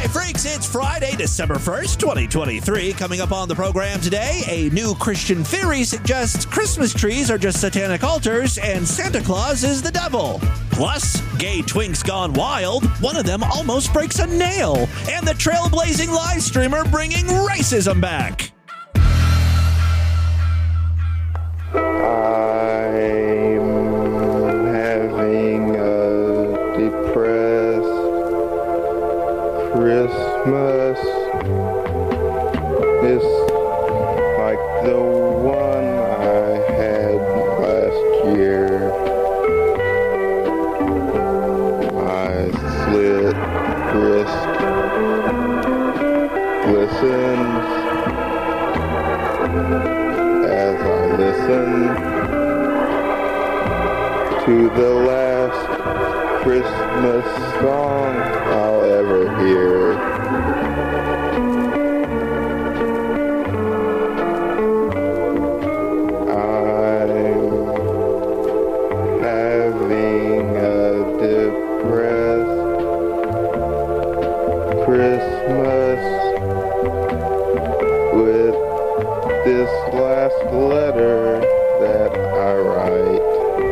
Hey freaks, it's Friday, December 1st, 2023. Coming up on the program today, a new Christian theory suggests Christmas trees are just satanic altars and Santa Claus is the devil. Plus, gay twinks gone wild, one of them almost breaks a nail, and the trailblazing live streamer bringing racism back. I'm having a depressed Christmas. It's like the one I had last year. My slit wrist glistens as I listen to the last Christmas song I'll ever hear. I'm having a depressed Christmas with this last letter that I write.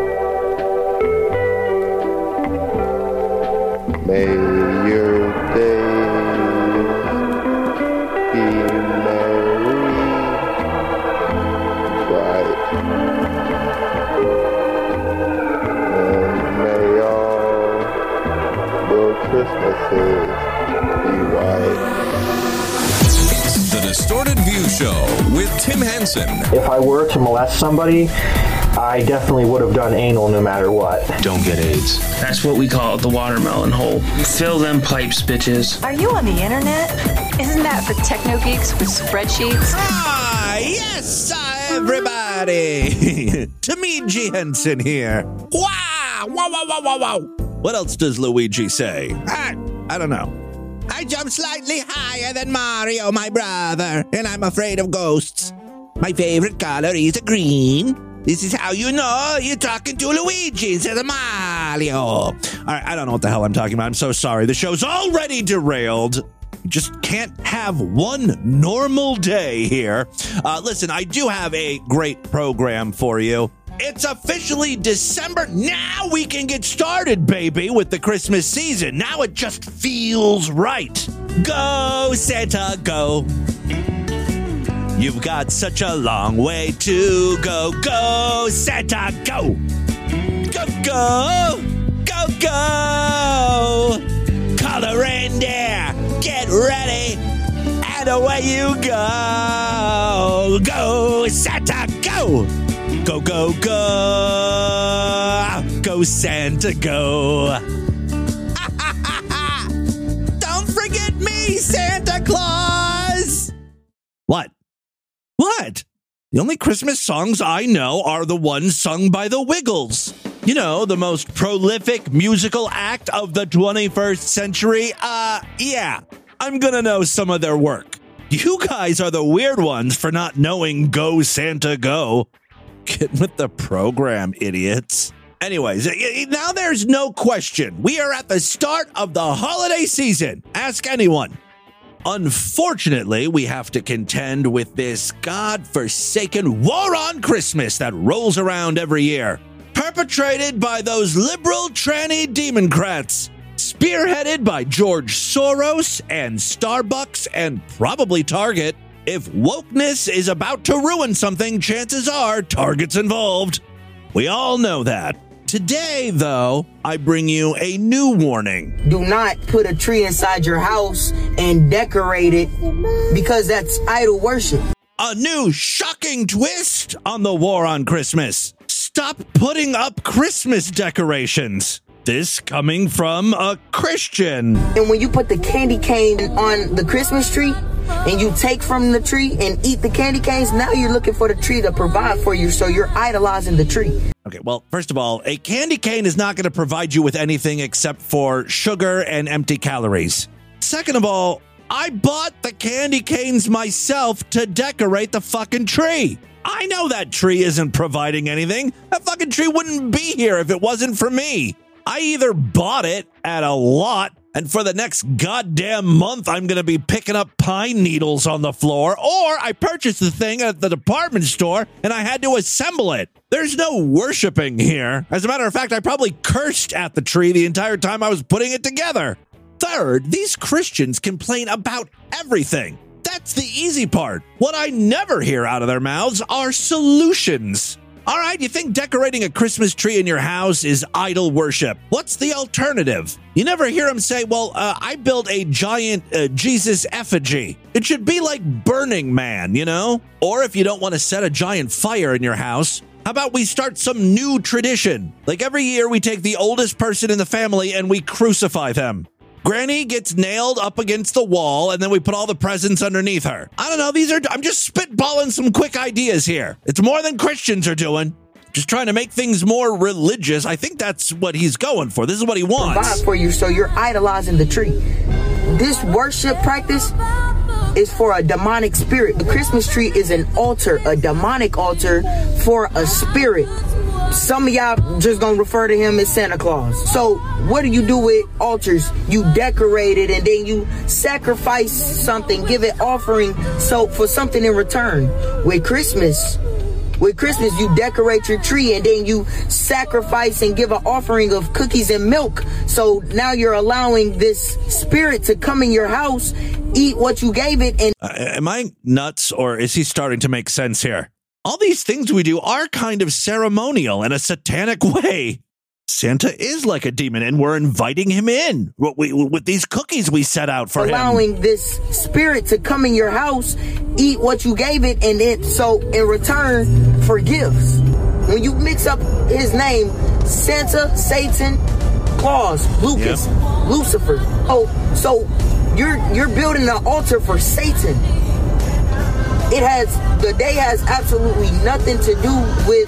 May your days be merry, bright, and may all your Christmases be white. The Distorted View Show with Tim Henson. If I were to molest somebody, I definitely would have done anal no matter what. Don't get AIDS. That's what we call it, the watermelon hole. Fill them pipes, bitches. Are you on the internet? Isn't that for techno geeks with spreadsheets? Ah, yes, everybody. Luigi Henson here. Wow, wow, wow, wow, wow, wow. What else does Luigi say? I don't know. I jump slightly higher than Mario, my brother, and I'm afraid of ghosts. My favorite color is green. This is how you know you're talking to Luigi instead of Mario. All right, I don't know what the hell I'm talking about. I'm so sorry. The show's already derailed. You just can't have one normal day here. Listen, I do have a great program for you. It's officially December. Now we can get started, baby, with the Christmas season. Now it just feels right. Go, Santa, go. You've got such a long way to go. Go, Santa, go. Go, go. Go, go. Call the reindeer. Get ready. And away you go. Go, Santa, go. Go, go, go. Go, Santa, go. Don't forget me, Santa Claus. What? What? The only Christmas songs I know are the ones sung by the Wiggles. You know, the most prolific musical act of the 21st century. Yeah, I'm gonna know some of their work. You guys are the weird ones for not knowing Go Santa Go. Get with the program, idiots. Anyways, now there's no question. We are at the start of the holiday season. Ask anyone. Unfortunately, we have to contend with this godforsaken war on Christmas that rolls around every year, perpetrated by those liberal tranny democrats, spearheaded by George Soros and Starbucks and probably Target. If wokeness is about to ruin something, chances are Target's involved. We all know that. Today, though, I bring you a new warning. Do not put a tree inside your house and decorate it because that's idol worship. A new shocking twist on the war on Christmas. Stop putting up Christmas decorations. This coming from a Christian. And when you put the candy cane on the Christmas tree and you take from the tree and eat the candy canes, now you're looking for the tree to provide for you, so you're idolizing the tree. Okay, well, first of all, a candy cane is not going to provide you with anything except for sugar and empty calories. Second of all, I bought the candy canes myself to decorate the fucking tree. I know that tree isn't providing anything. That fucking tree wouldn't be here if it wasn't for me. I either bought it at a lot And for the next goddamn month, I'm going to be picking up pine needles on the floor. Or I purchased the thing at the department store and I had to assemble it. There's no worshiping here. As a matter of fact, I probably cursed at the tree the entire time I was putting it together. Third, these Christians complain about everything. That's the easy part. What I never hear out of their mouths are solutions. All right, you think decorating a Christmas tree in your house is idol worship? What's the alternative? You never hear them say, well, I built a giant Jesus effigy. It should be like Burning Man, you know? Or if you don't want to set a giant fire in your house, how about we start some new tradition? Like every year we take the oldest person in the family and we crucify them. Granny gets nailed up against the wall, and then we put all the presents underneath her. I don't know. I'm just spitballing some quick ideas here. It's more than Christians are doing. Just trying to make things more religious. I think that's what he's going for. This is what he wants. Provide for you, so you're idolizing the tree. This worship practice is for a demonic spirit. The Christmas tree is an altar, a demonic altar for a spirit. Some of y'all just gonna refer to him as Santa Claus. So what do you do with altars? You decorate it and then you sacrifice something, give it offering so for something in return. With Christmas, you decorate your tree and then you sacrifice and give an offering of cookies and milk. So now you're allowing this spirit to come in your house, eat what you gave it. And am I nuts, or is he starting to make sense here? All these things we do are kind of ceremonial in a satanic way. Santa is like a demon, and we're inviting him in with these cookies we set out for him. Allowing this spirit to come in your house, eat what you gave it, and it so in return forgives. When you mix up his name, Santa, Satan, Claus, Lucas, Lucifer. So you're building an altar for Satan. The day has absolutely nothing to do with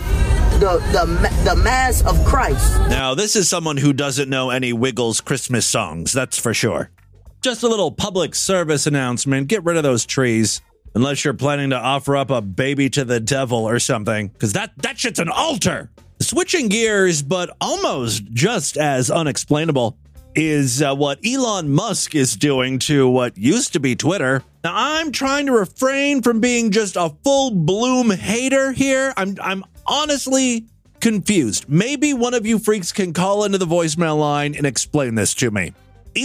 the mass of Christ. Now, this is someone who doesn't know any Wiggles Christmas songs, that's for sure. Just a little public service announcement. Get rid of those trees, unless you're planning to offer up a baby to the devil or something, because that shit's an altar. Switching gears, but almost just as unexplainable, is what Elon Musk is doing to what used to be Twitter. Now, I'm trying to refrain from being just a full bloom hater here. I'm honestly confused. Maybe one of you freaks can call into the voicemail line and explain this to me.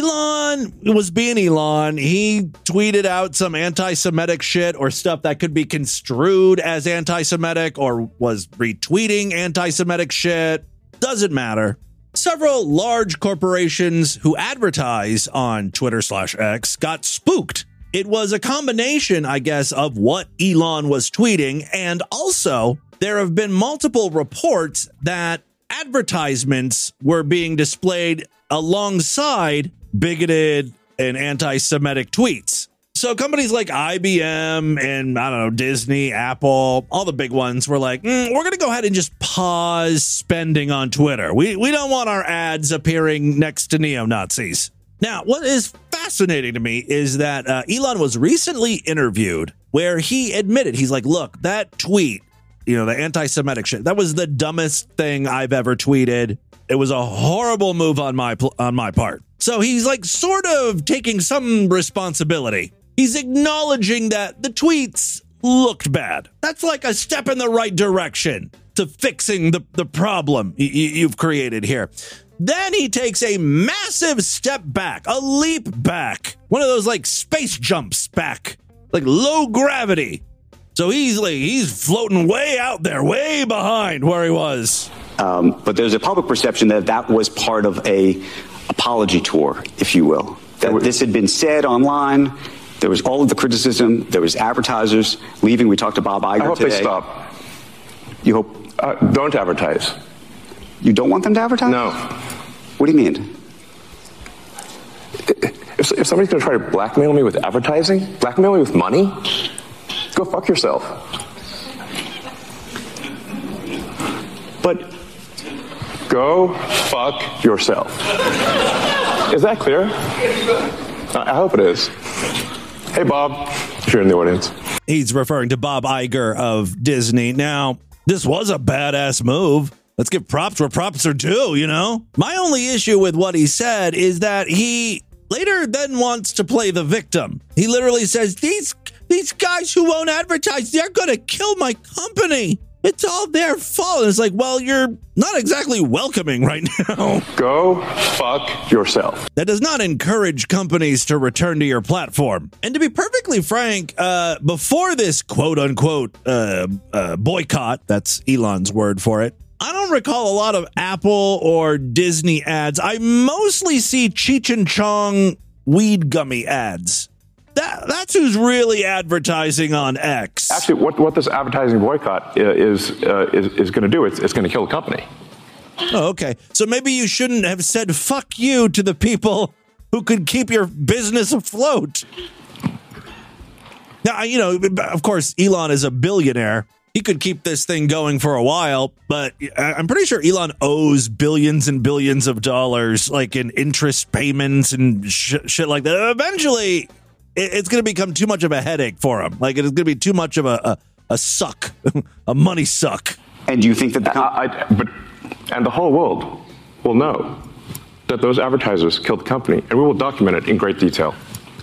Elon was being Elon. He tweeted out some anti-Semitic shit or stuff that could be construed as anti-Semitic, or was retweeting anti-Semitic shit. Doesn't matter. Several large corporations who advertise on Twitter/X got spooked. It was a combination, I guess, of what Elon was tweeting, and also there have been multiple reports that advertisements were being displayed alongside bigoted and anti-Semitic tweets. So companies like IBM and, I don't know, Disney, Apple, all the big ones were like, we're going to go ahead and just pause spending on Twitter. We don't want our ads appearing next to neo-Nazis. Now, what is fascinating to me is that Elon was recently interviewed where he admitted, he's like, look, that tweet, the anti-Semitic shit, that was the dumbest thing I've ever tweeted. It was a horrible move on my part. So he's like sort of taking some responsibility. He's acknowledging that the tweets looked bad. That's like a step in the right direction to fixing the problem you've created here. Then he takes a massive step back, a leap back, one of those like space jumps back, like low gravity. So he's floating way out there, way behind where he was. But there's a public perception that was part of a apology tour, if you will. That this had been said online. There was all of the criticism. There was advertisers leaving. We talked to Bob Iger today. I hope they stop. You hope? Don't advertise. You don't want them to advertise? No. What do you mean? If somebody's going to try to blackmail me with advertising, blackmail me with money, go fuck yourself. But go fuck yourself. Is that clear? I hope it is. Hey, Bob, if you're in the audience. He's referring to Bob Iger of Disney. Now, this was a badass move. Let's give props where props are due, My only issue with what he said is that he later then wants to play the victim. He literally says, these guys who won't advertise, they're going to kill my company. It's all their fault. It's like, well, you're not exactly welcoming right now. Go fuck yourself. That does not encourage companies to return to your platform. And to be perfectly frank, before this quote-unquote boycott, that's Elon's word for it, I don't recall a lot of Apple or Disney ads. I mostly see Cheech and Chong weed gummy ads. That's who's really advertising on X. Actually, what this advertising boycott is going to do, it's going to kill the company. Oh, okay. So maybe you shouldn't have said fuck you to the people who could keep your business afloat. Now, you know, of course, Elon is a billionaire. He could keep this thing going for a while, but I'm pretty sure Elon owes billions and billions of dollars, like in interest payments and shit like that. Eventually, it's going to become too much of a headache for him. Like, it's going to be too much of a suck, a money suck. And do you think that and the whole world will know that those advertisers killed the company, and we will document it in great detail.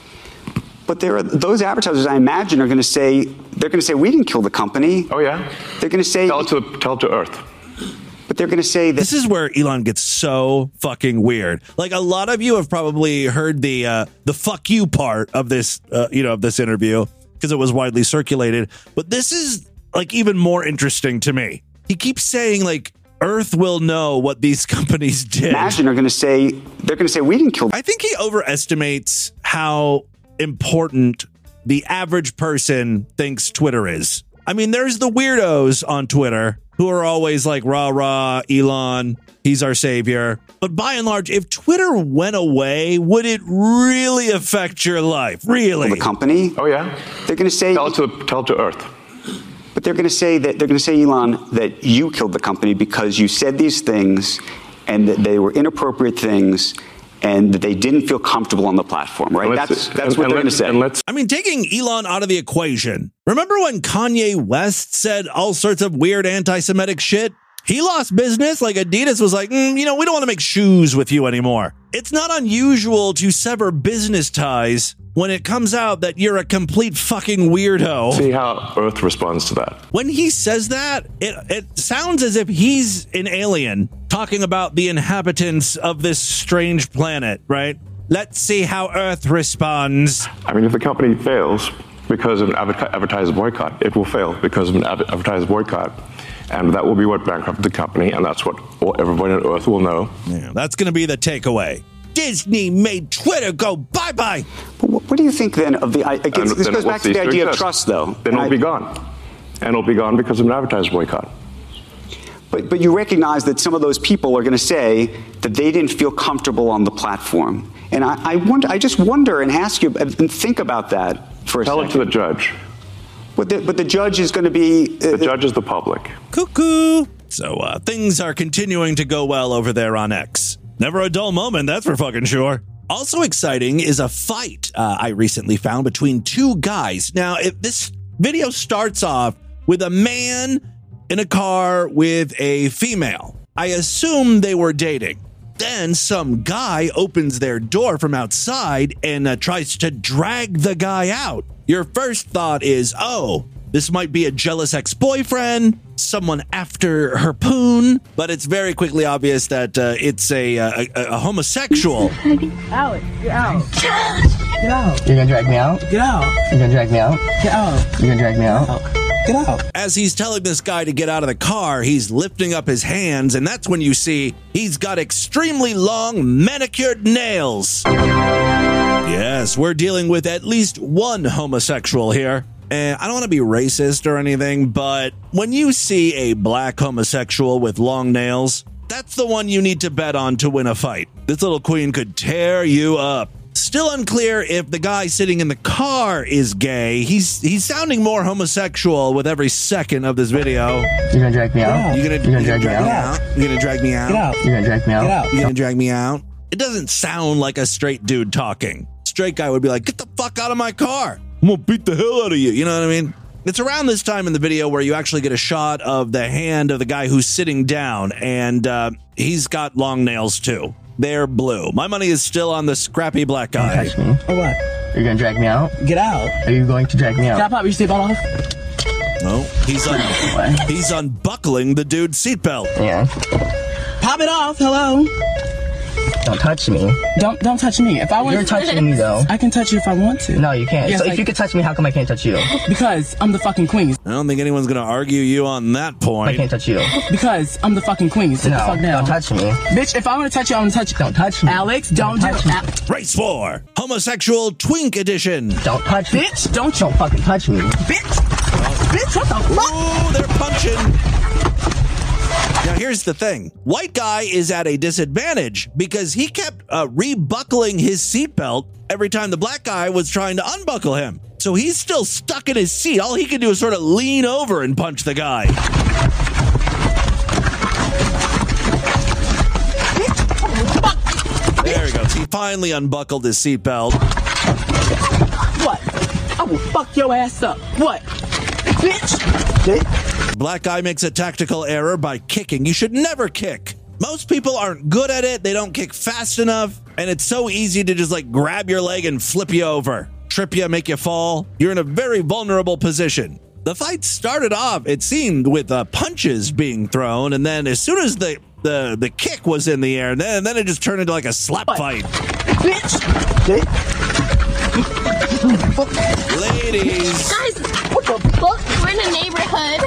But those advertisers, I imagine, are going to say, we didn't kill the company. Oh, yeah? They're going to say... Tell it to Earth. But they're going to say that... This is where Elon gets so fucking weird. Like, a lot of you have probably heard the fuck you part of this, of this interview, because it was widely circulated. But this is, like, even more interesting to me. He keeps saying, like, Earth will know what these companies did. Imagine they're going to say, we didn't kill... I think he overestimates how important the average person thinks Twitter is. I mean, there's the weirdos on Twitter who are always like, rah, rah, Elon, he's our savior. But by and large, if Twitter went away, would it really affect your life? Really? The company? Oh, yeah? They're going to say... Tell it to Earth. But they're going to say, Elon, that you killed the company because you said these things and that they were inappropriate things and that they didn't feel comfortable on the platform, right? That's what they're going to say. I mean, taking Elon out of the equation. Remember when Kanye West said all sorts of weird anti-Semitic shit? He lost business. Like Adidas was like, we don't want to make shoes with you anymore. It's not unusual to sever business ties when it comes out that you're a complete fucking weirdo. See how Earth responds to that. When he says that, it sounds as if he's an alien talking about the inhabitants of this strange planet, right? Let's see how Earth responds. I mean, if the company fails because of an advertiser boycott, it will fail because of an advertiser boycott. And that will be what bankrupted the company, and that's what everybody on Earth will know. Yeah, that's going to be the takeaway. Disney made Twitter go bye-bye. But what do you think then of the... this goes back to the idea of trust, though. Then it'll be gone. And it'll be gone because of an advertiser boycott. But you recognize that some of those people are going to say that they didn't feel comfortable on the platform. And I just wonder and ask you and think about that for a second. Tell it to the judge. But the judge is going to be... the judge is the public. Cuckoo. So things are continuing to go well over there on X. Never a dull moment, that's for fucking sure. Also exciting is a fight I recently found between two guys. Now, this video starts off with a man in a car with a female. I assume they were dating. Then some guy opens their door from outside and tries to drag the guy out. Your first thought is, oh, this might be a jealous ex-boyfriend, someone after her poon, but it's very quickly obvious that it's a homosexual. Alex, get out. Get out. You're gonna drag me out? Get out. You're gonna drag me out? Get out. You're gonna drag me out? Get out. As he's telling this guy to get out of the car, he's lifting up his hands, and that's when you see he's got extremely long manicured nails. Yes, we're dealing with at least one homosexual here. And I don't want to be racist or anything, but when you see a black homosexual with long nails, that's the one you need to bet on to win a fight. This little queen could tear you up. Still unclear if the guy sitting in the car is gay. He's sounding more homosexual with every second of this video. You're gonna drag me out? You're gonna drag me out? You're gonna drag me out? Get out. You're gonna drag me out? You're gonna drag me out? It doesn't sound like a straight dude talking. Straight guy would be like, get the fuck out of my car. I'm gonna beat the hell out of you. You know what I mean? It's around this time in the video where you actually get a shot of the hand of the guy who's sitting down, and he's got long nails too. they're blue. My money is still on the scrappy black guy. Touch me. Or what? Are you gonna drag me out? Get out. Are you going to drag me out? Can I pop your seatbelt off? No, he's unbuckling the dude's seatbelt. Yeah. Pop it off. Hello. Don't touch me. Don't touch me. If I want, You're touching me though. I can touch you if I want to. No, you can't. Yes, so if you could touch me, how come I can't touch you? Because I'm the fucking queen. I don't think anyone's gonna argue you on that point. I can't touch you. Because I'm the fucking queen. Sit the fuck down. Don't touch me. Bitch, if I want to touch you, I'm gonna touch you. Don't touch me. Alex, don't touch me. Race 4, homosexual twink edition. Don't touch me. Bitch, don't fucking touch me. Bitch, what the fuck? Ooh, they're punching. Now, here's the thing. White guy is at a disadvantage because he kept rebuckling his seatbelt every time the black guy was trying to unbuckle him. So he's still stuck in his seat. All he can do is sort of lean over and punch the guy. There he goes. He finally unbuckled his seatbelt. What? I will fuck your ass up. What? Bitch. Black guy makes a tactical error by kicking. You should never kick. Most people aren't good at it. They don't kick fast enough. And it's so easy to just like grab your leg and flip you over. Trip you, make you fall. You're in a very vulnerable position. The fight started off, it seemed, with punches being thrown. And then as soon as the kick was in the air, then it just turned into like a slap fight. Bitch. Ladies. Guys, what the fuck? We're in a neighborhood.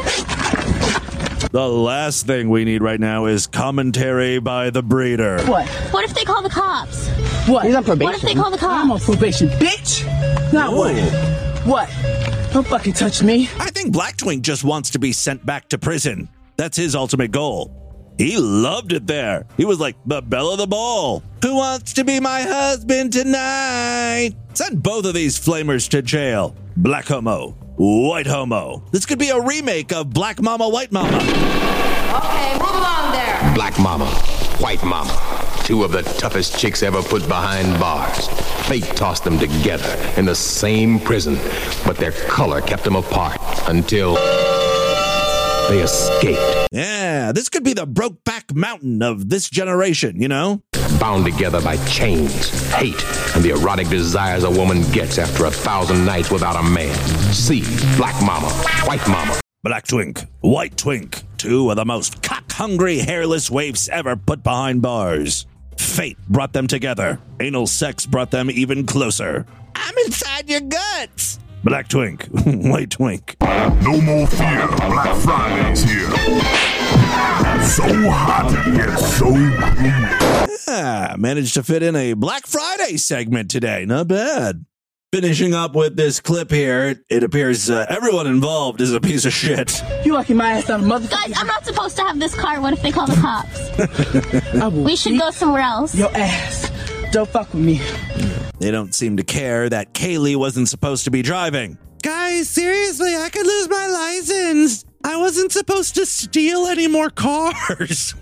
The last thing we need right now is commentary by the breeder. What? What if they call the cops? What? He's on probation. What if they call the cops? I'm on probation, bitch. Now what? What? Don't fucking touch me. I think Black Twink just wants to be sent back to prison. That's his ultimate goal. He loved it there. He was like the belle of the ball. Who wants to be my husband tonight? Send both of these flamers to jail. Black homo, white homo. This could be a remake of Black Mama, White Mama. Okay, move along there. Black Mama, White Mama. Two of the toughest chicks ever put behind bars. Fate tossed them together in the same prison, but their color kept them apart until they escaped. Yeah, this could be the Brokeback Mountain of this generation, you know? Bound together by chains, hate, and the erotic desires a woman gets after 1,000 nights without a man. See Black Mama, White Mama. Black Twink, White Twink. Two of the most cock-hungry, hairless waifs ever put behind bars. Fate brought them together. Anal sex brought them even closer. I'm inside your guts. Black Twink, White Twink. No more fear, Black Friday's here. So hot yet so gloomy. Yeah, managed to fit in a Black Friday segment today. Not bad. Finishing up with this clip here, it appears everyone involved is a piece of shit. You lucky my ass on motherfucker. Guys, I'm not supposed to have this car. What if they call the cops? We should go somewhere else. Your ass. Don't fuck with me. They don't seem to care that Kaylee wasn't supposed to be driving. Guys, seriously, I could lose my license. I wasn't supposed to steal any more cars.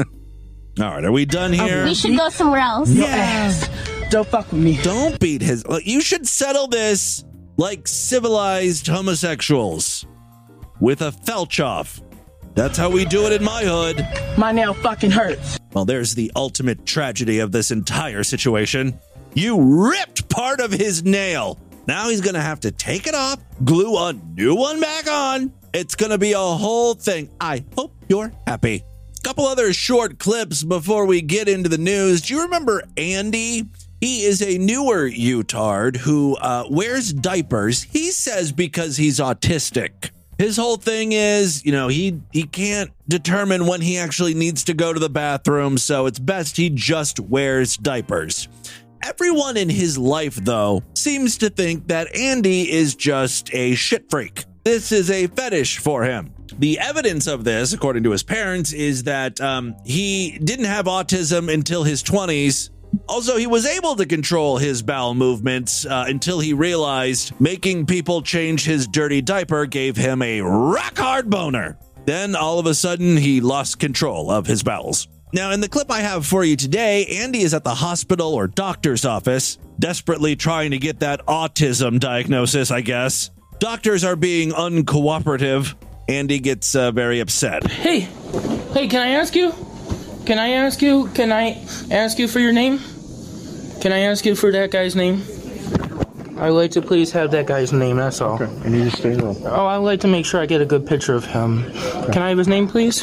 All right, are we done here? We should go somewhere else. Your ass. Don't fuck with me. Don't beat his... You should settle this like civilized homosexuals with a felch-off. That's how we do it in my hood. My nail fucking hurts. Well, there's the ultimate tragedy of this entire situation. You ripped part of his nail. Now he's going to have to take it off, glue a new one back on. It's going to be a whole thing. I hope you're happy. Couple other short clips before we get into the news. Do you remember Andy? He is a newer Utard who wears diapers. He says because he's autistic. His whole thing is, you know, he can't determine when he actually needs to go to the bathroom, so it's best he just wears diapers. Everyone in his life, though, seems to think that Andy is just a shit freak. This is a fetish for him. The evidence of this, according to his parents, is that he didn't have autism until his 20s. Also, he was able to control his bowel movements until he realized making people change his dirty diaper gave him a rock-hard boner. Then, all of a sudden, he lost control of his bowels. Now, in the clip I have for you today, Andy is at the hospital or doctor's office, desperately trying to get that autism diagnosis, I guess. Doctors are being uncooperative. Andy gets very upset. Hey, can I ask you? Can I ask you for your name? Can I ask you for that guy's name? I'd like to please have that guy's name, that's all. Okay, and you just stay low. Oh, I'd like to make sure I get a good picture of him. Okay. Can I have his name, please?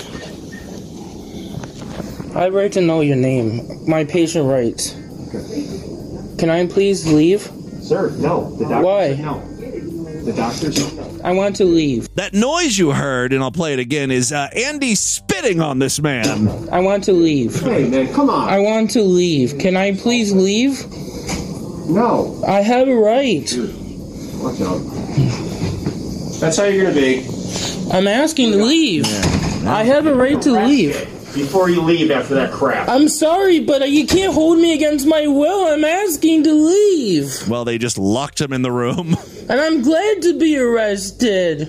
I'd like to know your name. My patient writes. Okay. Can I please leave? Sir, no. The doctor Why? said no. The doctor said no. I want to leave. That noise you heard, and I'll play it again, is Andy spitting on this man. I want to leave. Hey, man, come on. I want to leave. Can I please leave? No. I have a right. Watch out. That's how you're going to be. I'm asking to leave. Yeah. I have a right to leave. Before you leave after that crap. I'm sorry, but you can't hold me against my will. I'm asking to leave. Well, they just locked him in the room. And I'm glad to be arrested.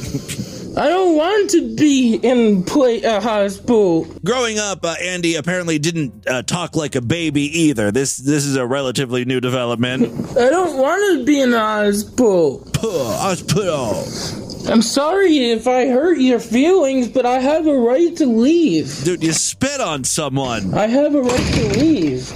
I don't want to be in a hospital. Growing up, Andy apparently didn't talk like a baby either. This is a relatively new development. I don't want to be in a hospital. Hospital. I'm sorry if I hurt your feelings, but I have a right to leave. Dude, you spit on someone. I have a right to leave.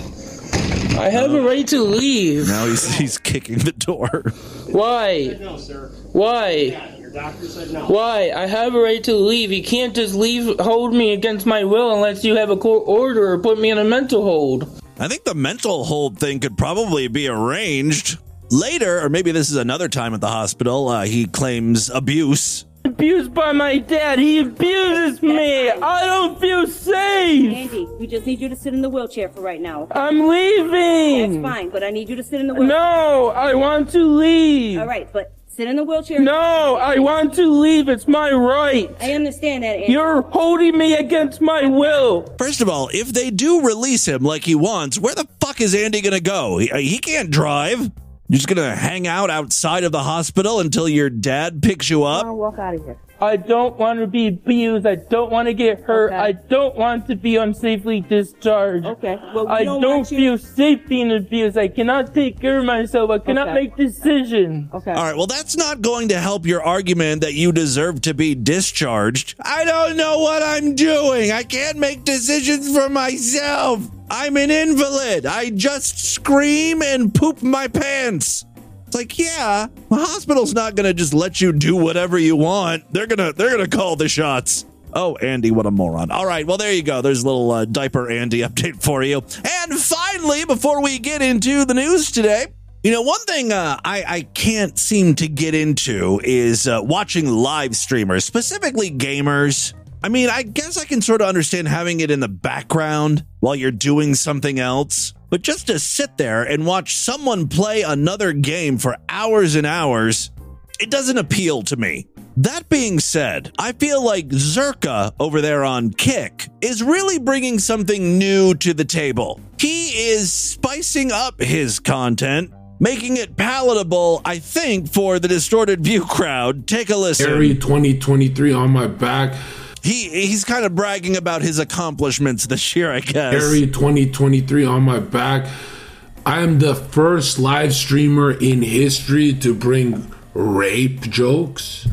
I have a right to leave. Now he's kicking the door. Why? No, sir. Why? Yeah, your doctor said no. Why? I have a right to leave. You can't just hold me against my will unless you have a court order or put me in a mental hold. I think the mental hold thing could probably be arranged. Later, or maybe this is another time at the hospital, he claims abuse. Abused by my dad. He abuses me. I don't feel safe. Andy, we just need you to sit in the wheelchair for right now. I'm leaving. That's fine, but I need you to sit in the wheelchair. No, I want to leave. All right, but sit in the wheelchair. No, I want to leave. It's my right. I understand that, Andy. You're holding me against my will. First of all, if they do release him like he wants, where the fuck is Andy gonna go? He can't drive. You're just gonna hang out outside of the hospital until your dad picks you up? I'll walk out of here. I don't want to be abused. I don't want to get hurt. Okay. I don't want to be unsafely discharged. Okay. Well, I don't feel safe being abused. I cannot take care of myself. I cannot make decisions. Okay. All right, well, that's not going to help your argument that you deserve to be discharged. I don't know what I'm doing. I can't make decisions for myself. I'm an invalid. I just scream and poop my pants. It's like, yeah, the hospital's not going to just let you do whatever you want. They're going to call the shots. Oh, Andy, what a moron. All right, well, there you go. There's a little diaper Andy update for you. And finally, before we get into the news today, you know, one thing I can't seem to get into is watching live streamers, specifically gamers. I mean, I guess I can sort of understand having it in the background while you're doing something else. But just to sit there and watch someone play another game for hours and hours, it doesn't appeal to me. That being said, I feel like Zherka over there on Kick is really bringing something new to the table. He is spicing up his content, making it palatable, I think, for the Distorted View crowd. Take a listen. Harry 2023 on my back. He's kind of bragging about his accomplishments this year, I guess. Harry 2023 on my back. I am the first live streamer in history to bring rape jokes.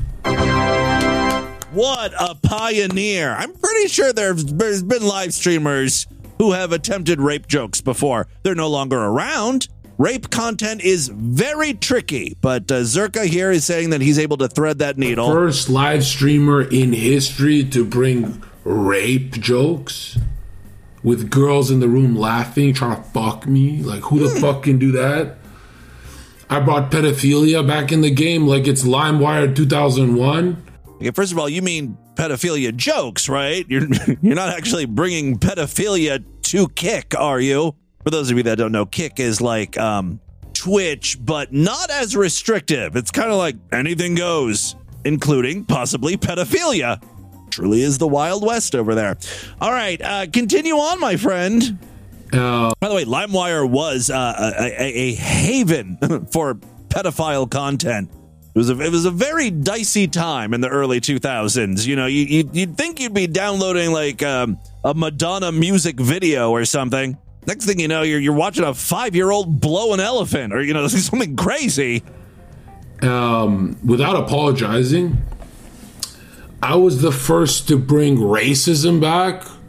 What a pioneer. I'm pretty sure there's been live streamers who have attempted rape jokes before. They're no longer around. Rape content is very tricky, but Zherka here is saying that he's able to thread that needle. First live streamer in history to bring rape jokes with girls in the room laughing, trying to fuck me. Like, who the fuck can do that? I brought pedophilia back in the game like it's LimeWire 2001. Okay, first of all, you mean pedophilia jokes, right? You're not actually bringing pedophilia to Kick, are you? For those of you that don't know, Kick is like Twitch, but not as restrictive. It's kind of like anything goes, including possibly pedophilia. Truly is the Wild West over there. All right, continue on, my friend. By the way, LimeWire was a haven for pedophile content. It was a very dicey time in the early 2000s. You know, you'd think you'd be downloading like a Madonna music video or something. Next thing you know, you're watching a 5-year-old blow an elephant, or, you know, something crazy. Without apologizing, I was the first to bring racism back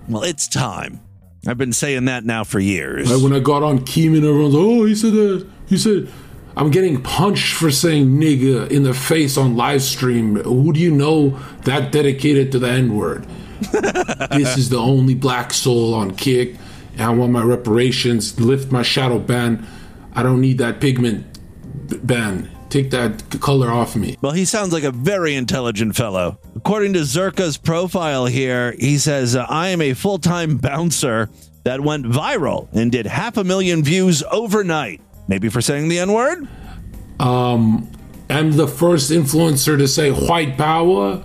Well, it's time. I've been saying that now for years. Like when I got on Keeman, everyone's like, oh, he said that. He said, I'm getting punched for saying nigga in the face on live stream. Who do you know that dedicated to the N-word? This is the only black soul on Kick. And I want my reparations. Lift my shadow ban. I don't need that pigment ban. Take that color off me. Well, he sounds like a very intelligent fellow. According to Zerka's profile here, he says, I am a full-time bouncer that went viral and did 500,000 views overnight. Maybe for saying the N-word? I'm the first influencer to say white power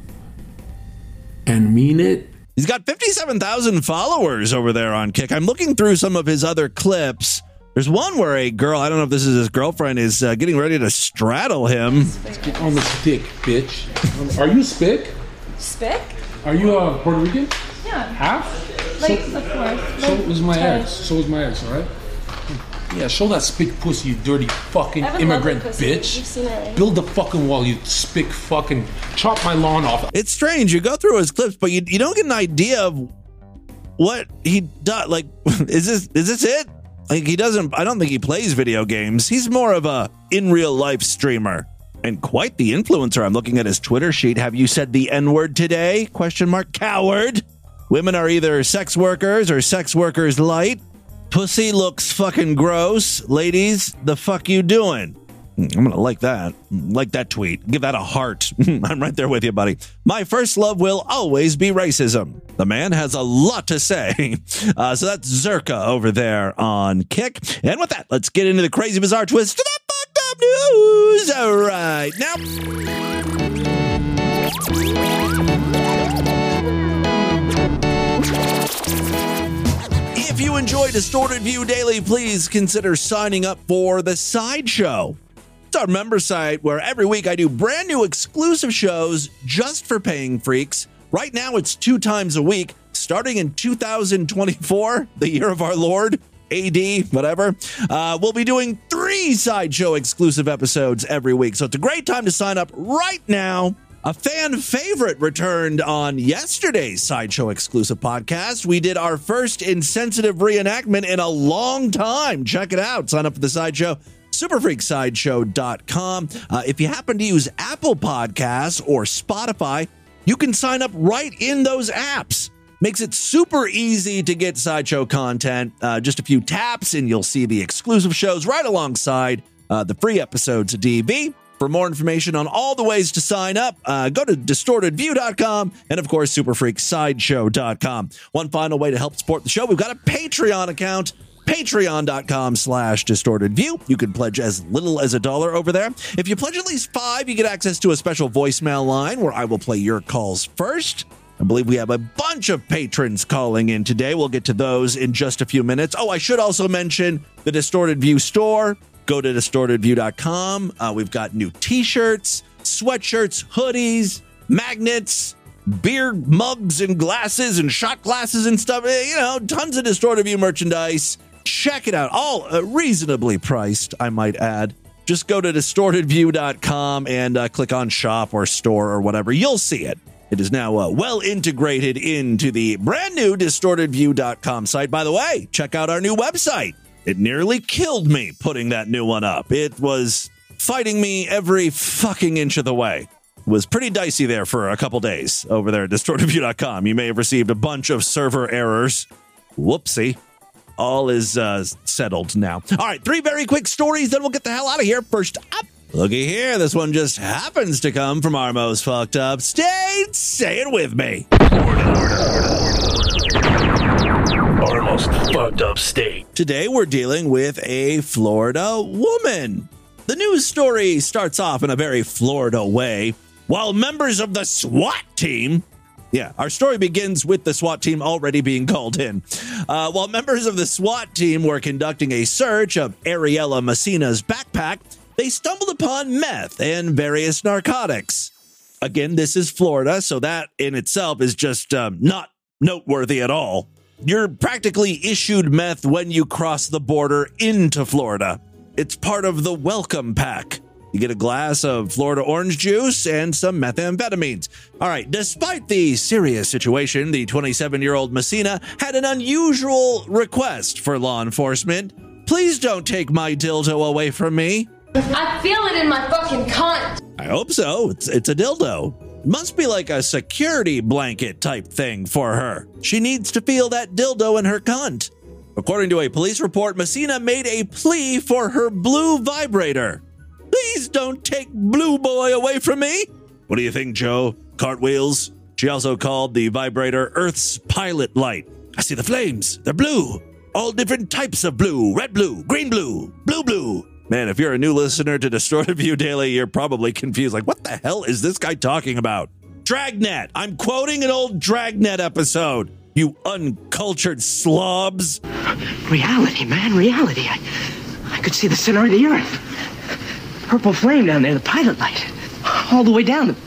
and mean it. He's got 57,000 followers over there on Kick. I'm looking through some of his other clips. There's one where a girl, I don't know if this is his girlfriend, is getting ready to straddle him. Let's get on the stick, bitch. Are you Spick? Spick? Are you Puerto Rican? Yeah. Half? Like, of course. So is my ex. So is my ex, all right? Yeah, show that Spick pussy, you dirty fucking immigrant bitch. You've seen it, right? Build the fucking wall, you Spick fucking. Chop my lawn off. It's strange. You go through his clips, but you don't get an idea of what he does. Like, is this it? Like, he doesn't, I don't think he plays video games. He's more of a in real life streamer and quite the influencer. I'm looking at his Twitter sheet. Have you said the N-word today? ? Coward. Women are either sex workers or sex workers light. Pussy looks fucking gross. Ladies, the fuck you doing? I'm going to like that tweet. Give that a heart. I'm right there with you, buddy. My first love will always be racism. The man has a lot to say. So that's Zerka over there on Kick. And with that, let's get into the crazy, bizarre twist to the fucked up news. All right. Now, if you enjoy Distorted View Daily, please consider signing up for the Sideshow. It's our member site where every week I do brand new exclusive shows just for paying freaks. Right now it's 2 times a week, starting in 2024, the year of our Lord, AD, whatever. We'll be doing 3 Sideshow exclusive episodes every week. So it's a great time to sign up right now. A fan favorite returned on yesterday's Sideshow exclusive podcast. We did our first insensitive reenactment in a long time. Check it out. Sign up for the Sideshow. Superfreaksideshow.com. If you happen to use Apple Podcasts or Spotify, you can sign up right in those apps. Makes it super easy to get Sideshow content. Just a few taps and you'll see the exclusive shows right alongside the free episodes of DV. For more information on all the ways to sign up, go to distortedview.com and, of course, superfreaksideshow.com. One final way to help support the show, we've got a Patreon account. Patreon.com/distortedview. You can pledge as little as $1 over there. If you pledge at least $5, you get access to a special voicemail line where I will play your calls first. I believe we have a bunch of patrons calling in today. We'll get to those in just a few minutes. Oh, I should also mention the Distorted View store. Go to distortedview.com. We've got new t-shirts, sweatshirts, hoodies, magnets, beer mugs and glasses and shot glasses and stuff. You know, tons of Distorted View merchandise. Check it out. All reasonably priced, I might add. Just go to distortedview.com and click on shop or store or whatever. You'll see it. It is now well integrated into the brand new distortedview.com site. By the way, check out our new website. It nearly killed me putting that new one up. It was fighting me every fucking inch of the way. It was pretty dicey there for a couple days over there at distortedview.com. You may have received a bunch of server errors. Whoopsie. All is settled now. All right, 3 very quick stories, then we'll get the hell out of here. First up, looky here. This one just happens to come from our most fucked up state. Say it with me. Our most fucked up state. Today we're dealing with a Florida woman. The news story starts off in a very Florida way. While members of the SWAT team... Yeah, our story begins with the SWAT team already being called in. While members of the SWAT team were conducting a search of Ariella Messina's backpack, they stumbled upon meth and various narcotics. Again, this is Florida, so that in itself is just not noteworthy at all. You're practically issued meth when you cross the border into Florida. It's part of the welcome pack. You get a glass of Florida orange juice and some methamphetamines. All right, despite the serious situation, the 27-year-old Messina had an unusual request for law enforcement. Please don't take my dildo away from me. I feel it in my fucking cunt. I hope so. It's a dildo. It must be like a security blanket type thing for her. She needs to feel that dildo in her cunt. According to a police report, Messina made a plea for her blue vibrator. Please don't take Blue Boy away from me. What do you think, Joe? Cartwheels? She also called the vibrator Earth's pilot light. I see the flames. They're blue. All different types of blue. Red blue, green blue, blue blue. Man, if you're a new listener to Distorted View Daily, you're probably confused. Like, what the hell is this guy talking about? Dragnet. I'm quoting an old Dragnet episode. You uncultured slobs. Reality, man, reality. I could see the center of the earth. Purple flame down there, the pilot light. All the way down.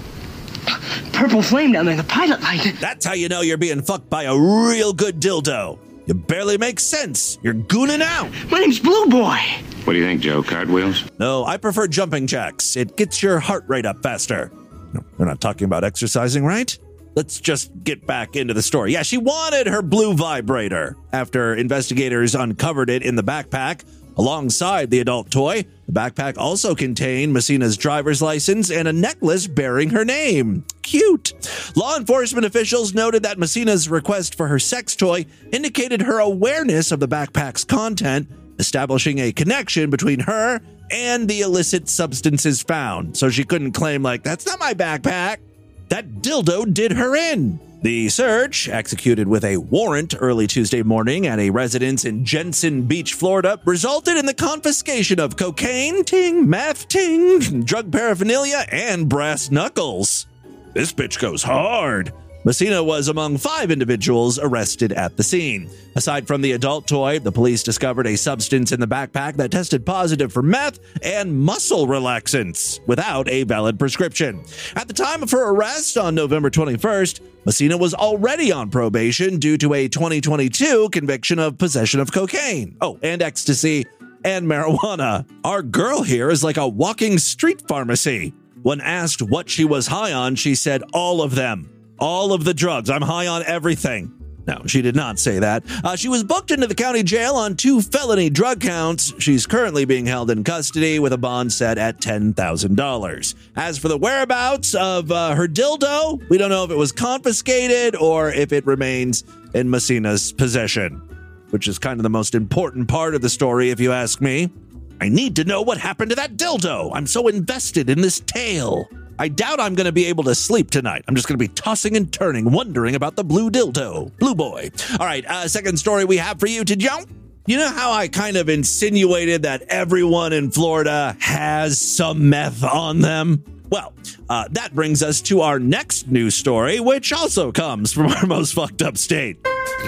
Purple flame down there, the pilot light. That's how you know you're being fucked by a real good dildo. You barely make sense. You're gooning out. My name's Blue Boy. What do you think, Joe? Cartwheels? No, I prefer jumping jacks. It gets your heart rate up faster. No, we're not talking about exercising, right? Let's just get back into the story. Yeah, she wanted her blue vibrator. After investigators uncovered it in the backpack, alongside the adult toy, the backpack also contained Messina's driver's license and a necklace bearing her name. Cute. Law enforcement officials noted that Messina's request for her sex toy indicated her awareness of the backpack's content, establishing a connection between her and the illicit substances found. So she couldn't claim, like, that's not my backpack. That dildo did her in. The search, executed with a warrant early Tuesday morning at a residence in Jensen Beach, Florida, resulted in the confiscation of cocaine, ting, meth, ting, drug paraphernalia, and brass knuckles. This bitch goes hard. Messina was among 5 individuals arrested at the scene. Aside from the adult toy, the police discovered a substance in the backpack that tested positive for meth and muscle relaxants without a valid prescription. At the time of her arrest on November 21st, Messina was already on probation due to a 2022 conviction of possession of cocaine. Oh, and ecstasy and marijuana. Our girl here is like a walking street pharmacy. When asked what she was high on, she said all of them. All of the drugs. I'm high on everything. No, she did not say that. She was booked into the county jail on 2 felony drug counts. She's currently being held in custody with a bond set at $10,000. As for the whereabouts of her dildo, we don't know if it was confiscated or if it remains in Messina's possession, which is kind of the most important part of the story, if you ask me. I need to know what happened to that dildo. I'm so invested in this tale. I doubt I'm going to be able to sleep tonight. I'm just going to be tossing and turning, wondering about the blue dildo. Blue boy. All right, second story we have for you to jump. You know how I kind of insinuated that everyone in Florida has some meth on them? Well, that brings us to our next news story, which also comes from our most fucked up state.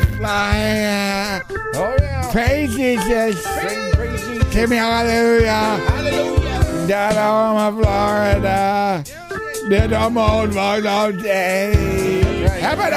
Praise Jesus. Give me hallelujah. Hallelujah. Down on Florida. Did the most fucked up day. Heaven,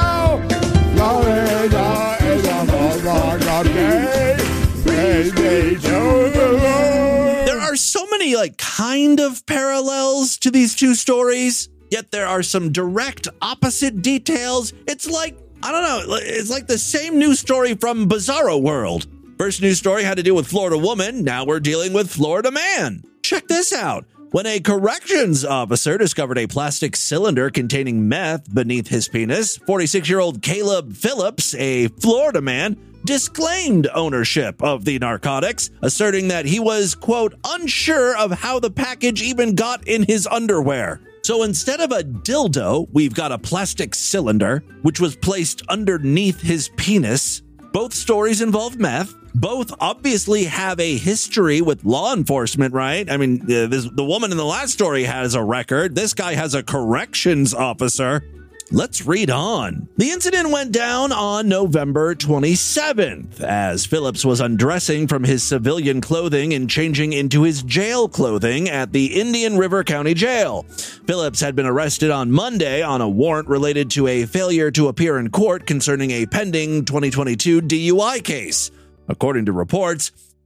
Florida is the most fucked up day. Praise be to the Lord. There are so many, kind of parallels to these two stories, yet there are some direct opposite details. It's like, I don't know, it's like the same news story from Bizarro World. First news story had to do with Florida woman. Now we're dealing with Florida man. Check this out. When a corrections officer discovered a plastic cylinder containing meth beneath his penis, 46-year-old Caleb Phillips, a Florida man, disclaimed ownership of the narcotics, asserting that he was, quote, unsure of how the package even got in his underwear. So instead of a dildo, we've got a plastic cylinder, which was placed underneath his penis. Both stories involve meth. Both obviously have a history with law enforcement, right? I mean, the woman in the last story has a record. This guy has a corrections officer. Let's read on. The incident went down on November 27th, as Phillips was undressing from his civilian clothing and changing into his jail clothing at the Indian River County Jail. Phillips had been arrested on Monday on a warrant related to a failure to appear in court concerning a pending 2022 DUI case. According to reports,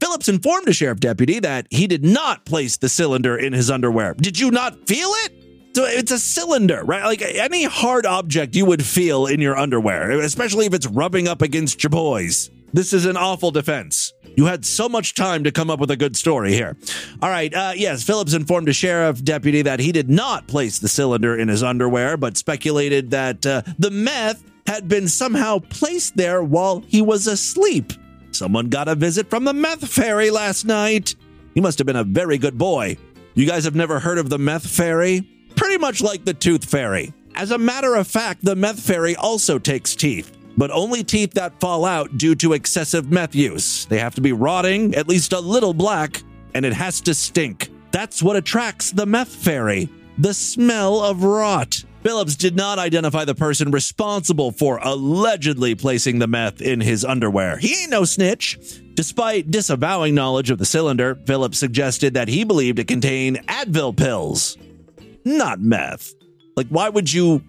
Phillips informed a sheriff deputy that he did not place the cylinder in his underwear. Did you not feel it? So it's a cylinder, right? Like any hard object you would feel in your underwear, especially if it's rubbing up against your boys. This is an awful defense. You had so much time to come up with a good story here. All right, yes, Phillips informed a sheriff deputy that he did not place the cylinder in his underwear, but speculated that the meth had been somehow placed there while he was asleep. Someone got a visit from the meth fairy last night. He must have been a very good boy. You guys have never heard of the meth fairy? Pretty much like the tooth fairy. As a matter of fact, the meth fairy also takes teeth, but only teeth that fall out due to excessive meth use. They have to be rotting, at least a little black, and it has to stink. That's what attracts the meth fairy, the smell of rot. Phillips did not identify the person responsible for allegedly placing the meth in his underwear. He ain't no snitch. Despite disavowing knowledge of the cylinder, Phillips suggested that he believed it contained Advil pills, not meth. Like, why would you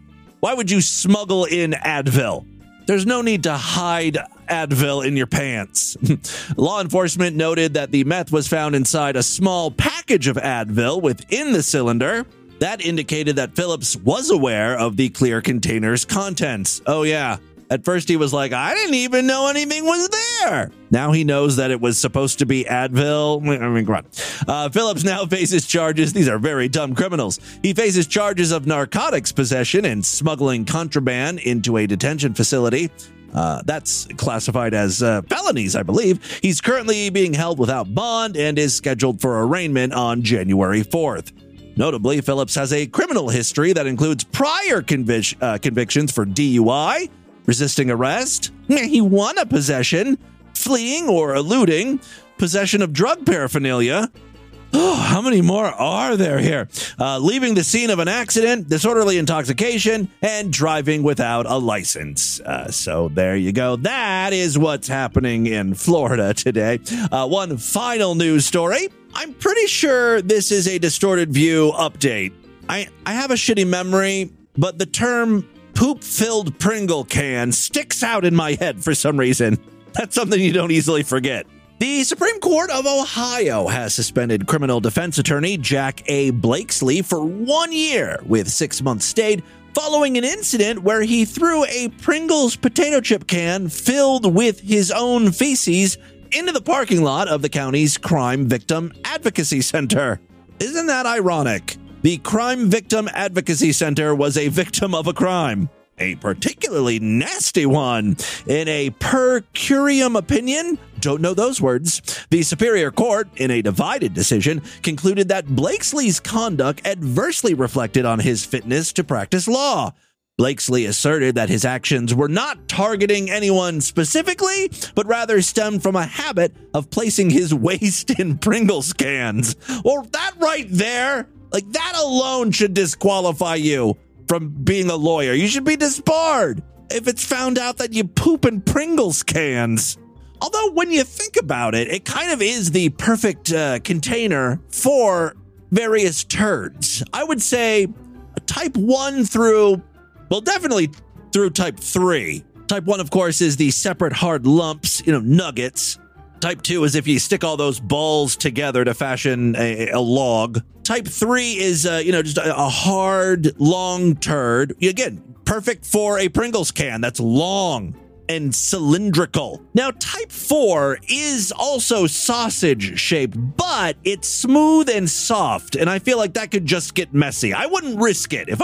smuggle in Advil? There's no need to hide Advil in your pants. Law enforcement noted that the meth was found inside a small package of Advil within the cylinder. That indicated that Phillips was aware of the clear container's contents. Oh, yeah. At first, he was like, I didn't even know anything was there. Now he knows that it was supposed to be Advil. I mean, come on. Phillips now faces charges. These are very dumb criminals. He faces charges of narcotics possession and smuggling contraband into a detention facility. That's classified as felonies, I believe. He's currently being held without bond and is scheduled for arraignment on January 4th. Notably, Phillips has a criminal history that includes prior convictions for DUI, resisting arrest, marijuana possession, fleeing or eluding, possession of drug paraphernalia. Oh, how many more are there here? Leaving the scene of an accident, disorderly intoxication, and driving without a license. So there you go. That is what's happening in Florida today. One final news story. I'm pretty sure this is a distorted view update. I have a shitty memory, but the term poop-filled Pringle can sticks out in my head for some reason. That's something you don't easily forget. The Supreme Court of Ohio has suspended criminal defense attorney Jack A. Blakesley for 1 year with 6 months stayed following an incident where he threw a Pringles potato chip can filled with his own feces into the parking lot of the county's Crime Victim Advocacy Center. Isn't that ironic? The Crime Victim Advocacy Center was a victim of a crime, a particularly nasty one. In a per curiam opinion, don't know those words, the Superior Court, in a divided decision, concluded that Blakesley's conduct adversely reflected on his fitness to practice law. Blakesley asserted that his actions were not targeting anyone specifically, but rather stemmed from a habit of placing his waste in Pringles cans. Well, that right there, like that alone should disqualify you from being a lawyer. You should be disbarred if it's found out that you poop in Pringles cans. Although when you think about it, it kind of is the perfect container for various turds. I would say type 1 through, well, definitely through type 3. Type 1, of course, is the separate hard lumps, nuggets. Type 2 is if you stick all those balls together to fashion a log. Type 3 is, just a hard, long turd. Again, perfect for a Pringles can that's long and cylindrical. Now, type 4 is also sausage-shaped, but it's smooth and soft, and I feel like that could just get messy. I wouldn't risk it. If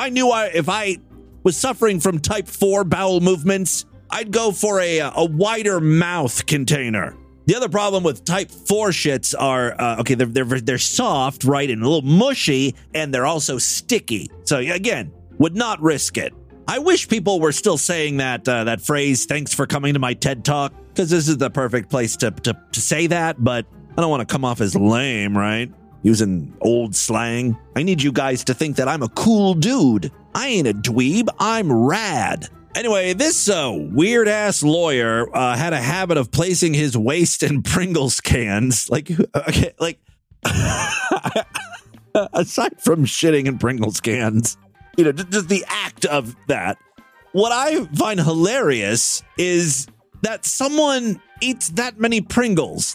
I was suffering from type 4 bowel movements, I'd go for a wider mouth container. The other problem with type 4 shits are, they're soft, right, and a little mushy, and they're also sticky. So, again, would not risk it. I wish people were still saying that phrase, thanks for coming to my TED Talk, because this is the perfect place to say that, but I don't want to come off as lame, right? Using old slang. I need you guys to think that I'm a cool dude. I ain't a dweeb, I'm rad. Anyway, this weird-ass lawyer had a habit of placing his waste in Pringles cans. Aside from shitting in Pringles cans, just the act of that. What I find hilarious is that someone eats that many Pringles.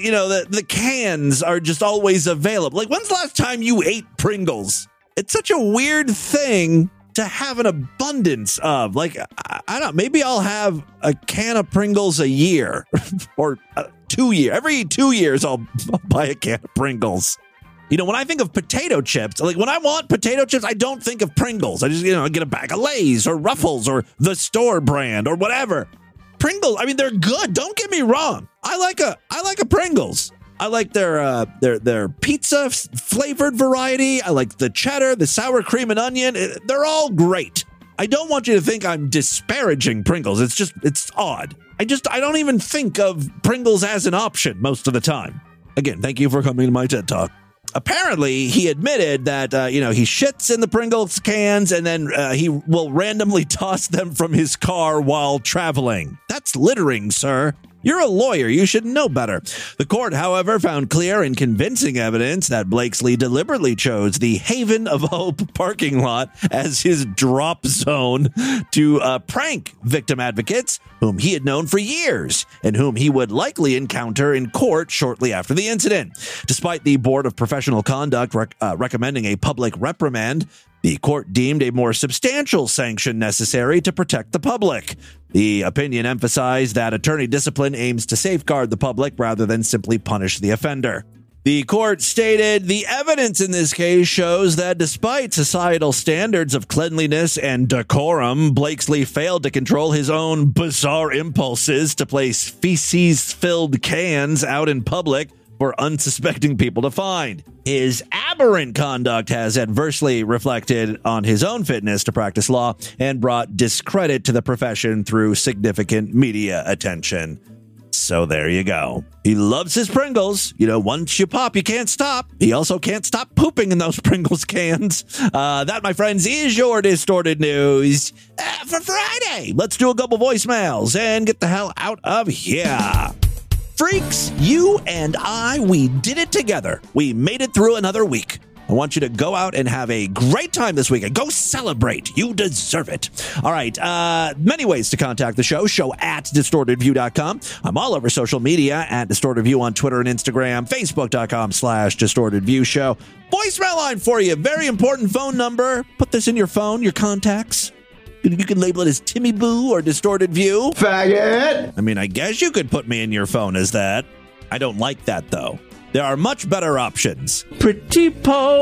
The cans are just always available. Like, when's the last time you ate Pringles? It's such a weird thing to have an abundance of. Like, I don't know, maybe I'll have a can of Pringles a year or 2 years. Every 2 years, I'll buy a can of Pringles. When I think of potato chips, like when I want potato chips, I don't think of Pringles. I just, get a bag of Lay's or Ruffles or the store brand or whatever. Pringles, I mean, they're good. Don't get me wrong. I like a Pringles. I like their pizza flavored variety. I like the cheddar, the sour cream and onion. They're all great. I don't want you to think I'm disparaging Pringles. It's odd. I don't even think of Pringles as an option most of the time. Again, thank you for coming to my TED Talk. Apparently, he admitted that, he shits in the Pringles cans and then he will randomly toss them from his car while traveling. That's littering, sir. You're a lawyer. You should know better. The court, however, found clear and convincing evidence that Blakesley deliberately chose the Haven of Hope parking lot as his drop zone to prank victim advocates whom he had known for years and whom he would likely encounter in court shortly after the incident. Despite the Board of Professional Conduct recommending a public reprimand, the court deemed a more substantial sanction necessary to protect the public. The opinion emphasized that attorney discipline aims to safeguard the public rather than simply punish the offender. The court stated the evidence in this case shows that despite societal standards of cleanliness and decorum, Blakesley failed to control his own bizarre impulses to place feces-filled cans out in public for unsuspecting people to find. His aberrant conduct has adversely reflected on his own fitness to practice law and brought discredit to the profession through significant media attention. So there you go. He loves his Pringles. Once you pop, you can't stop. He also can't stop pooping in those Pringles cans. That, my friends, is your Distorted News for Friday. Let's do a couple voicemails and get the hell out of here. Freaks, you and I, we did it together. We made it through another week. I want you to go out and have a great time this weekend. Go celebrate. You deserve it. All right. Many ways to contact the show. Show at distortedview.com. I'm all over social media at Distorted View on Twitter and Instagram. Facebook.com/Distorted View Show. Voicemail line for you. Very important phone number. Put this in your phone, your contacts. You can label it as Timmy Boo or Distorted View. Faggot! I mean, I guess you could put me in your phone as that. I don't like that, though. There are much better options. Pretty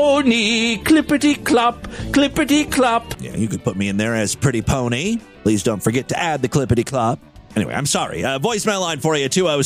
pony, clippity-clop, clippity-clop. Yeah, you could put me in there as Pretty Pony. Please don't forget to add the clippity-clop. Anyway, I'm sorry. Voicemail line for you,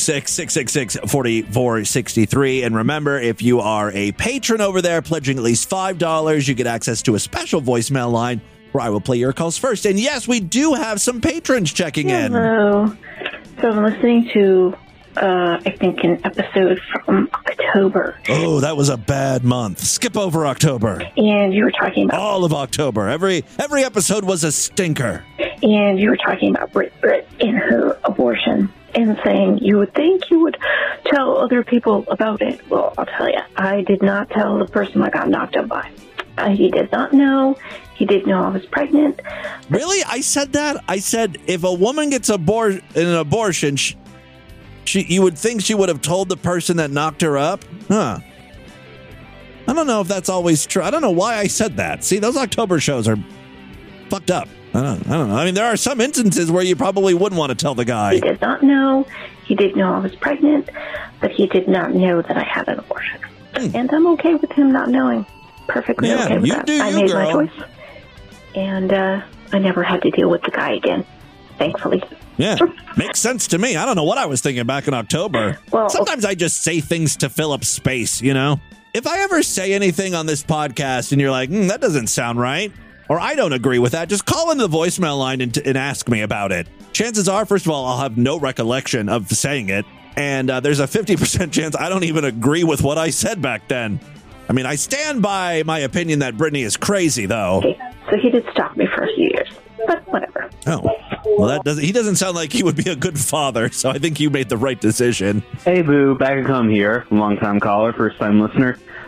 206-666-4463. And remember, if you are a patron over there pledging at least $5, you get access to a special voicemail line where I will play your calls first. And yes, we do have some patrons checking in. Hello. So I'm listening to, I think, an episode from October. Oh, that was a bad month. Skip over October. And you were talking about... all of October. Every episode was a stinker. And you were talking about Britt and her abortion and saying you would think you would tell other people about it. Well, I'll tell you, I did not tell the person I got knocked up by. He did not know. He didn't know I was pregnant. Really? I said that? I said if a woman gets an abortion, you would think she would have told the person that knocked her up? Huh. I don't know if that's always true. I don't know why I said that. See, those October shows are fucked up. I don't know. I mean, there are some instances where you probably wouldn't want to tell the guy. He did not know. He did know I was pregnant, but he did not know that I had an abortion. And I'm okay with him not knowing. Perfectly okay with that. I made my choice. And I never had to deal with the guy again, thankfully. Yeah, makes sense to me. I don't know what I was thinking back in October. Well, sometimes I just say things to fill up space, If I ever say anything on this podcast and you're like, that doesn't sound right, or I don't agree with that, just call into the voicemail line and ask me about it. Chances are, first of all, I'll have no recollection of saying it. And there's a 50% chance I don't even agree with what I said back then. I mean, I stand by my opinion that Brittany is crazy, though. Okay, so he did stalk me for a few years, but whatever. Oh, well, he doesn't sound like he would be a good father, so I think you made the right decision. Hey, Boo, back at home here, long-time caller, first-time listener.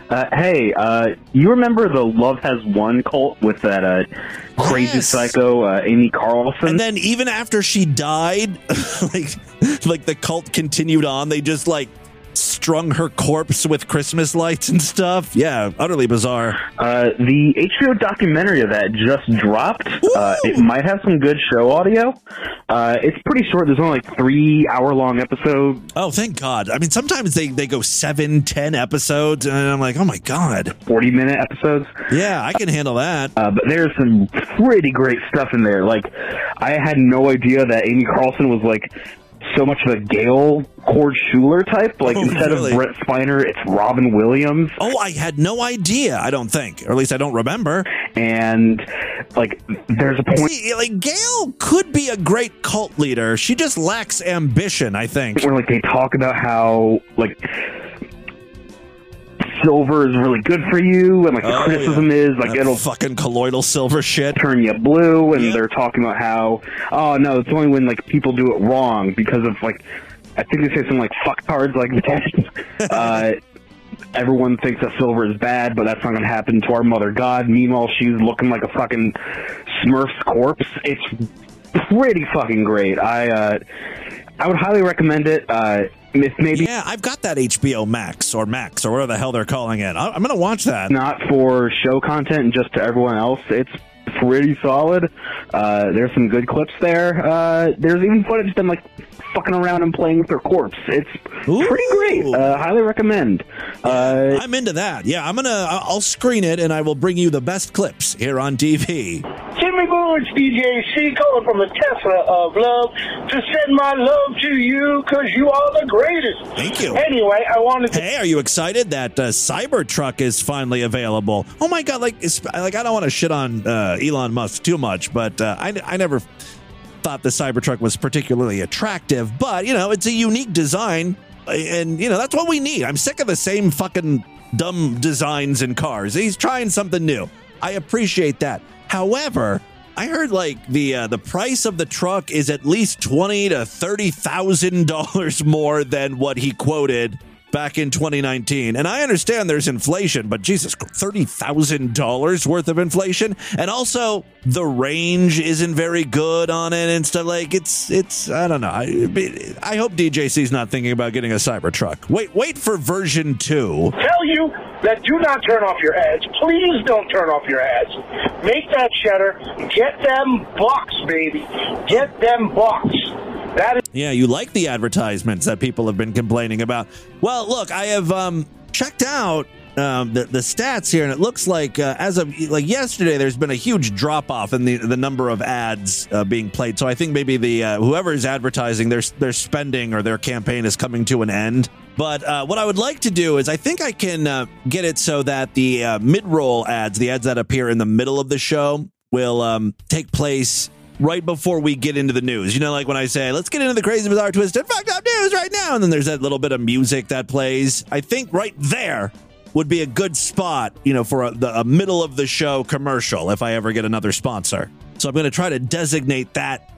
Hey, you remember the Love Has Won cult with that crazy psycho Amy Carlson? And then even after she died, like the cult continued on. They just like strung her corpse with Christmas lights and stuff. Yeah, utterly bizarre. The HBO documentary of that just dropped. It might have some good show audio. It's pretty short. There's only like 3-hour-long episodes. Oh, thank God. I mean, sometimes they go 7-10 episodes, and I'm like, oh my God. 40-minute episodes. Yeah, I can handle that. But there's some pretty great stuff in there. Like, I had no idea that Amy Carlson was like so much of a Gail Cord Schuler type. Like, instead of Brett Spiner, it's Robin Williams. Oh, I had no idea, I don't think. Or at least I don't remember. And, like, there's a point... See, like, Gail could be a great cult leader. She just lacks ambition, I think. Where, like, they talk about how, like... silver is really good for you, and like the criticism is like that it'll fucking colloidal silver shit turn you blue, and they're talking about how no, it's only when like people do it wrong because of like I think they say something like fucktards like that. Everyone thinks that silver is bad, but that's not going to happen to our mother God. Meanwhile, she's looking like a fucking Smurf's corpse. It's pretty fucking great. I would highly recommend it. Yeah, I've got that HBO Max or whatever the hell they're calling it. I'm going to watch that. Not for show content and just to everyone else. It's pretty solid. There's some good clips there. There's even footage of them like fucking around and playing with their corpse. It's pretty great. Highly recommend. I'm into that. Yeah, I'll screen it and I will bring you the best clips here on TV. Jimmy Boo, it's DJ C calling from the Tesla of Love to send my love to you because you are the greatest. Thank you. Anyway, I wanted to... Hey, are you excited that Cybertruck is finally available? Oh my God, like I don't want to shit on Elon Musk too much, but I never thought the Cybertruck was particularly attractive, but you know, it's a unique design, and you know, that's what we need. I'm sick of the same fucking dumb designs in cars. He's trying something new. I appreciate that. However, I heard like the price of the truck is at least $20,000 to $30,000 more than what he quoted back in 2019. And I understand there's inflation, but Jesus, $30,000 worth of inflation. And also the range isn't very good on it and stuff. Like it's I don't know. I hope DJC's not thinking about getting a Cybertruck. Wait for version 2. Tell you that do not turn off your ads. Please don't turn off your ads. Make that cheddar. Get them bucks, baby. Get them bucks. Yeah, you like the advertisements that people have been complaining about. Well, look, I have checked out the stats here, and it looks like as of like yesterday, there's been a huge drop off in the number of ads being played. So I think maybe the whoever is advertising their spending or their campaign is coming to an end. But what I would like to do is I think I can get it so that the mid-roll ads, the ads that appear in the middle of the show, will take place right before we get into the news. You know, like when I say, let's get into the crazy, bizarre, twisted, fucked up news right now. And then there's that little bit of music that plays. I think right there would be a good spot, you know, for a middle of the show commercial if I ever get another sponsor. So I'm going to try to designate that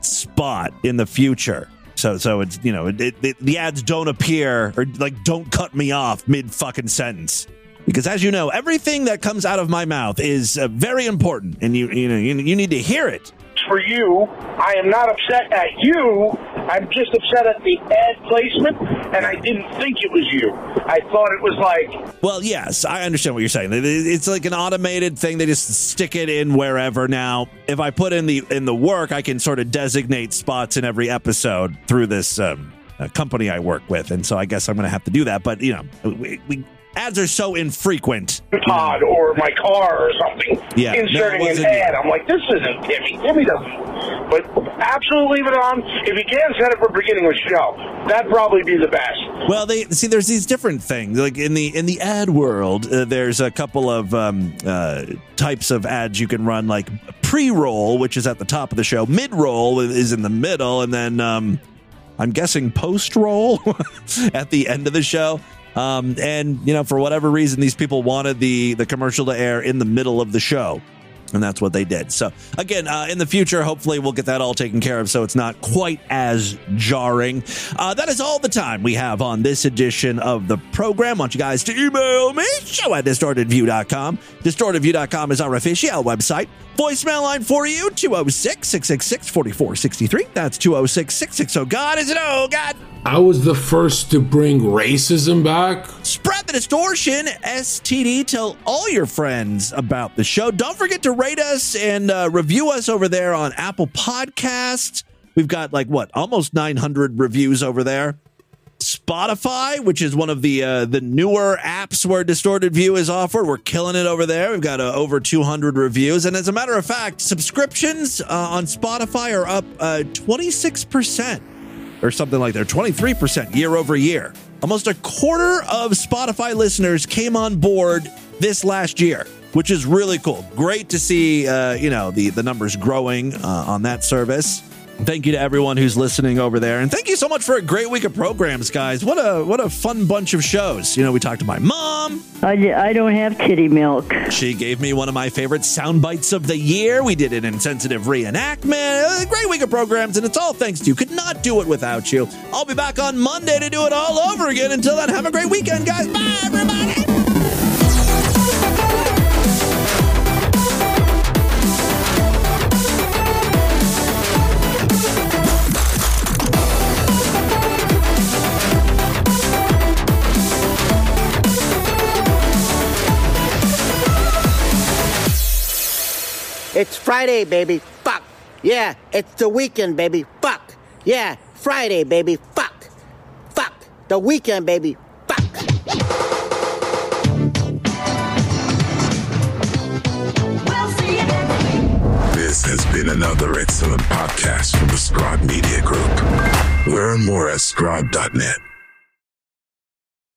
spot in the future. So it's, you know, the ads don't appear or like don't cut me off mid fucking sentence. Because as you know, everything that comes out of my mouth is very important, and you need to hear it. For you, I am not upset at you. I'm just upset at the ad placement, and I didn't think it was you. I thought it was like... Well, yes, I understand what you're saying. It's like an automated thing. They just stick it in wherever. Now, if I put in the work, I can sort of designate spots in every episode through this company I work with, and so I guess I'm going to have to do that. But, you know, ads are so infrequent. Pod or my car or something. Yeah, inserting an ad. I'm like, this isn't Timmy. Timmy doesn't. But absolutely leave it on. If you can, set it for beginning of the show. That'd probably be the best. Well, there's these different things. Like in the ad world, there's a couple of types of ads you can run, like pre-roll, which is at the top of the show. Mid-roll is in the middle, and then I'm guessing post-roll at the end of the show. And, you know, for whatever reason, these people wanted the commercial to air in the middle of the show. And that's what they did. So, again, in the future, hopefully we'll get that all taken care of so it's not quite as jarring. That is all the time we have on this edition of the program. I want you guys to email me, show@distortedview.com. Distortedview.com is our official website. Voicemail line for you, 206-666-4463. That's 206-660-GOD. Is it oh, God? I was the first to bring racism back. Spread the distortion, STD. Tell all your friends about the show. Don't forget to rate us and review us over there on Apple Podcasts. We've got almost 900 reviews over there. Spotify, which is one of the newer apps where Distorted View is offered. We're killing it over there. We've got over 200 reviews. And as a matter of fact, subscriptions on Spotify are up 26%. Or something like that, 23% year over year. Almost a quarter of Spotify listeners came on board this last year, which is really cool. Great to see, the numbers growing on that service. Thank you to everyone who's listening over there. And thank you so much for a great week of programs, guys. What a fun bunch of shows. We talked to my mom. I don't have kitty milk. She gave me one of my favorite sound bites of the year. We did an insensitive reenactment. A great week of programs, and it's all thanks to you. Could not do it without you. I'll be back on Monday to do it all over again. Until then, have a great weekend, guys. Bye, everybody. It's Friday, baby. Fuck. Yeah, it's the weekend, baby. Fuck. Yeah, Friday, baby. Fuck. Fuck. The weekend, baby. Fuck. This has been another excellent podcast from the Scribe Media Group. Learn more at scribe.net.